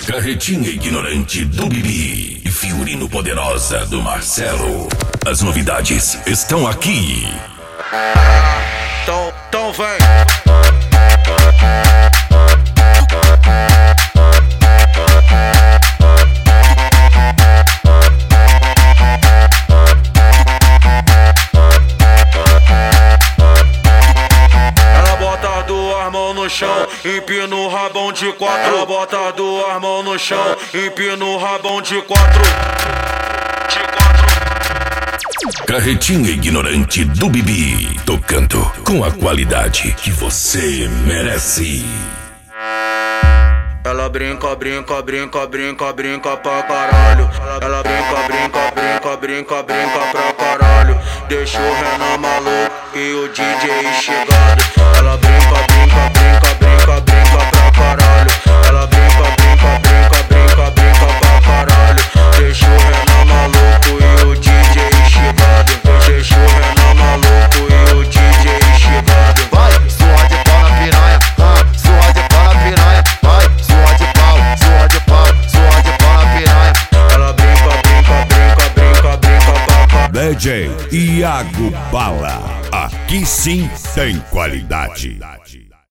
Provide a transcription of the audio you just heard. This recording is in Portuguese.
Carretinha ignorante do Bibi e Fiorino poderosa do Marcelo. As novidades estão aqui. Então vem. Ela bota duas mãos no chão, empina o rabão de quatro. Ela bota duas mãos no chão, empina o rabão de quatro. Carretinha ignorante do Bibi, tocando com a qualidade que você merece. Ela brinca, brinca, brinca, brinca, brinca pra caralho. Ela brinca, brinca, brinca, brinca, brinca pra caralho. Deixa o Renan maluco e o DJ chegado. Ela brinca, brinca, brinca, brinca, brinca pra caralho. Ela brinca, brinca, brinca, brinca, brinca pra caralho. Deixa o Renan maluco e o DJ chegado. Deixa o Renan maluco e o DJ chegado. Vai, surra de pau na piranha, surra de pau na piranha. Vai, surra de pau, surra de pau, surra de pau na piranha. Ela brinca, brinca, brinca, brinca, brinca pra caralho. DJ Iago Bala, aqui sim tem qualidade.